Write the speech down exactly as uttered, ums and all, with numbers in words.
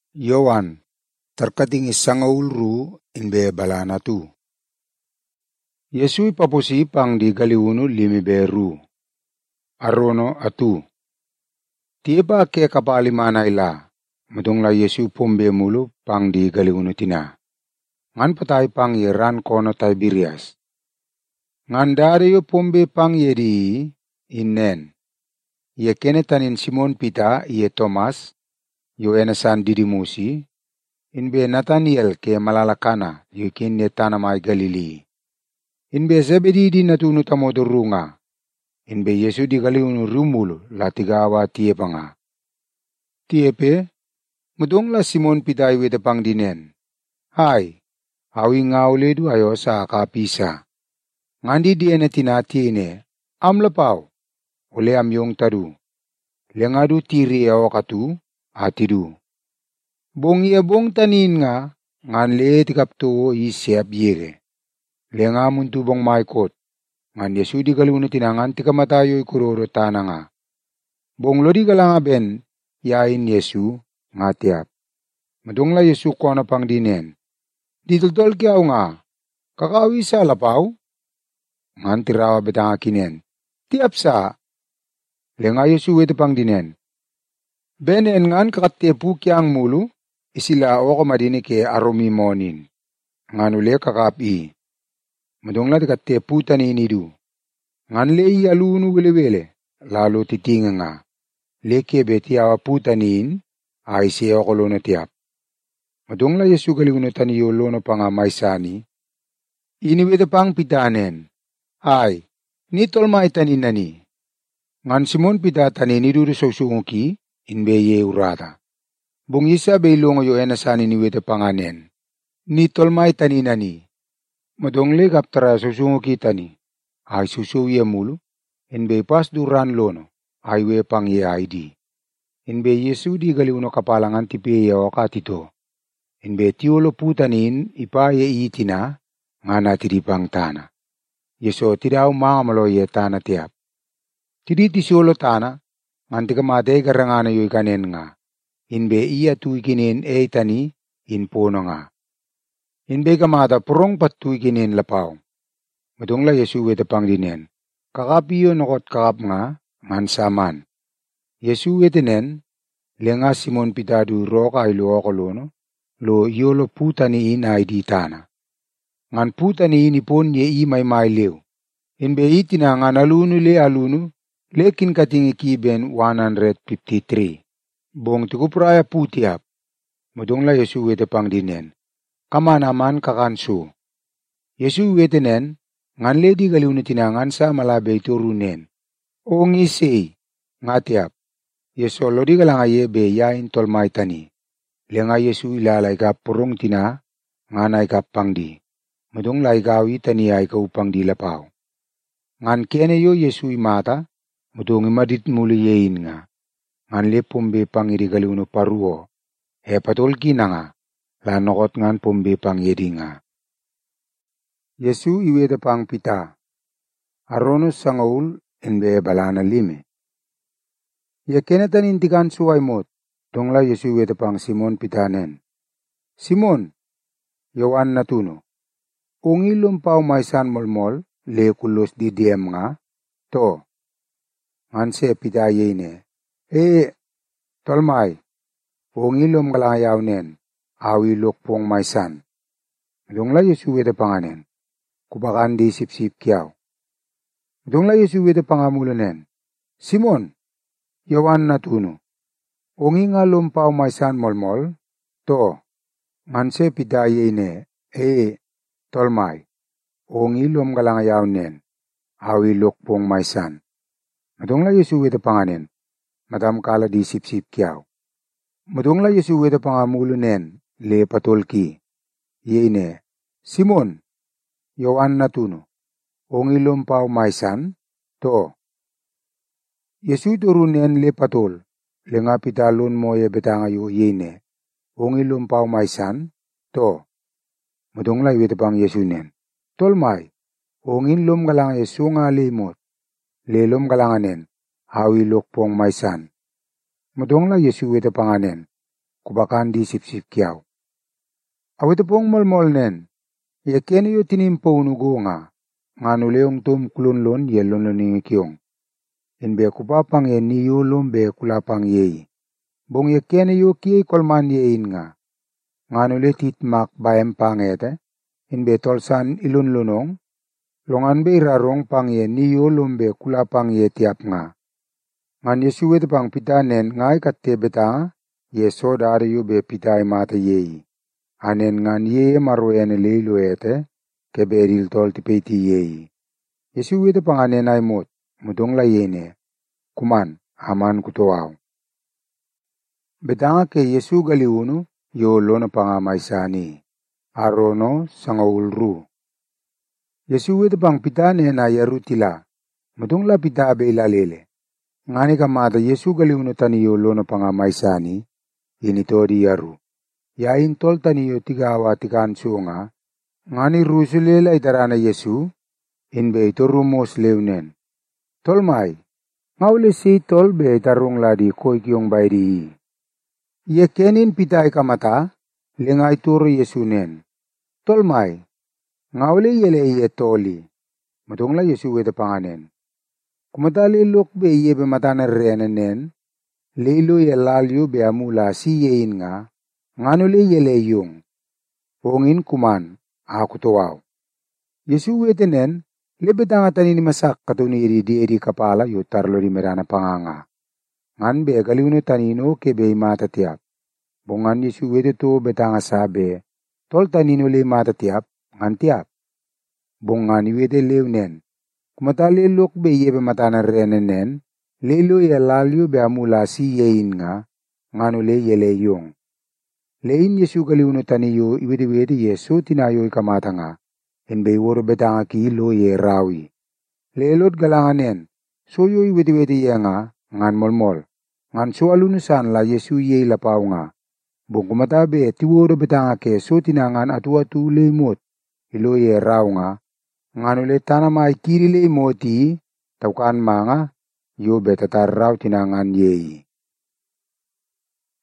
Yowan, terkating isang ulru inbe balana tu. Yesu papusi pang di galiunu limi beru. Arono atu. Tiba ke kapali mana ila. Madongla Yesu pombe mulu pang di galiunu tina. Ngan patay pang yeran kono Tiberias. Ngan dari yo pombe pang yedi inen. Ye kene tanin Simon Pita ye Thomas. Yo enasan Didimusi. Inbe Nathaniel ke malalakana yo kin ye tanamay Galili. Inbe Zebedi di natunu tamodurunga. Inbe Yesu di galiunu rumulu latigawa tiepa nga. Tiepe, mudongla Simon Pita iwe pang dinen. Hai, awi nga uledu ayo sa kapisa. Ngandi di ene tinati ine, amlapaw, ule amyong tadu. Lengadu tiri awa katu, atidu. Bong iya bong tanin nga, ngan le tikapto isiap yere. Lenga muntu bong maikot, ngan Yesu di galunu tinangan tikamatayo ikuroro tana nga. Bong lodi galanga ben, yain Yesu, nga tiap. Madongla Yesu kona pang dinen. Ditultol kiaw nga, kakawi sa lapaw? Ngan tirawa betang akinen. Tiap sa. Lenga Yesu wete pang dinen. Benen ngan kakatipu kiang mulu, isila o kamadini ke arumi monin. Ngan ule kakapi. Madongla kakatipu tani inidu. Ngan le alunu wele-wele, lalo titinga nga. Leke beti awa putanin, ay siya ko lono tiap. Madongla Yesu galiuno tani yo lono panga maisani. Iniwete pang pitanen. Ay, nitol may tanin nani. Ngan Simon Pita tani niduru sa usunguki, inbe ye urata. Bung isa beilongo yo enasan iniwete panganen. Nitol may tanin nani. Madongle kaptara sa usunguki tani. Ay susuya mulu, inbe pas duran lono, ay we pang ye ay di. Inbe Yesu di galiuno kapalangan tipe ya wakatito. Inbe tiolo putanin ipa ye itina, nga natiripang tana. Yeso tidaw mga malo ye tana tiap. Tidi tisiolo tana, nganti kamate karangana yoy kanen nga. Inbe iya tuy kinin e tani, inpono nga. Inbe kamata purong patuy kinin lapaw. Madongla Yesu wete pang dinen. Kakapiyo nokot kakap nga, ngan saman. Yesu wete nen, lenga Simon Pitadu roka ilo okolono, lo yolo putani in ay di tana. Ngan putani in ipon ye imay may lew. Inbe itina nga alunu le alunu, lekin katingi kiben one hundred fifty-three. Bong tikupraya putiap. Madongla Yesu wete pang dinen. Kamanaman kakansu. Yesu wete nen, ngan ledi galiunu tinangan sa malabe turunen. O ngisi, ngatiap. Yesu lodi galanga yebe yain tolmay tani. Lenga Yesu ilalay ka purong tina, nganay ka pangdi. Madong lay gawi tani ay kaupang di lapaw. Ngan kene yo Yesu imata, madong imadit muli yein nga. Ngan le pombe pang iri galiunu paruo. He patol kina nga, lanokot ngan pombe pang yedi nga. Yesu iwede pang pita. Arono sangaul enbe balana lime. Ye kenatan intikan suway mot. Dongla Yesu iwede pang Simon Pitanen. Simon, Yowan natuno. Ungilom pao maisan molmol, le kulos di diem nga. To. Nganse pita yene. E, tolmay. Ungilom kalayaw nen. Awilok pong maisan. Dongla Yesu iwede panganen. Kubakan di sip-sip kiyaw. Dongla Yesu wete pangamulanen. Simon, Yowan natuno. Ungi nga lumpaw maisan molmol, to, nganse pidaye ine, e, tolmay. Ungi lum galangayaw nen, awi lukpong maisan. Madongla Yesu wete panganen. Madam kala di sip-sip kiyaw. Madongla Yesu wete pangamulanen, le patolki. Ye ine, Simon, Yowan natuno. Ungi lumpaw maisan, to. Yesu turunen le patol, lenga pitalon mo ye betangayo yene. Ungi lumpaw maisan, to. Madongla iwete pang Yesu nen. Tolmay, ungin lum galang Yesu nga limot. Le lum galanganen, hawi lukpong maisan. Madongla Yesu wete panganen. kubakan di sip-sip kiaw. Awit pong molmol nen, ye kene yo tinimpo unugo nga, nganu leong tum kulunlon ye lonlon ningi kiong. Inbe kupapang ye niyo lombe kulapang yei. Bong ye kene yo kiei kolman ye in nga, nganu le titmak baem pangete, inbe tolsan ilunlunong, longan be irarong pang ye niyo lombe kulapang ye tiap nga. Ngan Yesu wete pang pita nen ngai katte beta, ye sodari yu be pita imata yei. Anen ngan ye marwene leilo ete, keberil tol tipeti yei. Yesu wete pang anen ay mot, mudong la yene, kuman, aman kutoaw. Betanga ke Yesu galiunu, yo lona pang amaisani, arono sangaulru. Yesu wete pang pita nen ayarutila, mudong la pita be ilalele. Ngani kamata Yesu galiunu tani yo lona pang amaisani, ini todi yaru. Yain tol tani yo tigawa tikan sunga, ngani rusulela itarana Yesu, inbe itoru mos leunen. Tol mai, ngawle si tol be itarung ladi koi kiong bairi. Ye kenin pitai kamata, lengai turu Yesu nen. Tol mai, ngawle yele ye toli, matungla Yesu wete panganen. Kumata lelok be ye be matana rene nen, lelo ye lalyo be amula si yein nga, ngano le yele yung, pongin kuman, aku toaw. Yesu wete nen, lebetanga tani ni masak katuni iri di iri kapala yu tarlo di merana panganga. Ngan be galiuno tanino ke be imata tiap. Bongan Yesu wete to betanga sabe, tol tanino le imata tiap, ngan tiap. Bongan iwete leu nen, kumata lelok be ye be matana rene nen, lelo ye lalyo be amula si yein nga, ngano le yele yung. Lein Yesu galiuno taniyo iwede-wede Yesu tinayo ikamata nga, enbe iworo betanga ki lo ye rawi. Lelot galanganen, soyo iwede-wede ye nga, ngan molmol, ngan so alunusan la Yesu ye ilapaw nga. Bong kumata be tiworo betanga ke so tinangan atu-atu le imot, ilo ye raw nga, ngano le tanamay kiri le imoti, tawkan mga, yo be tatar raw tinangan yei.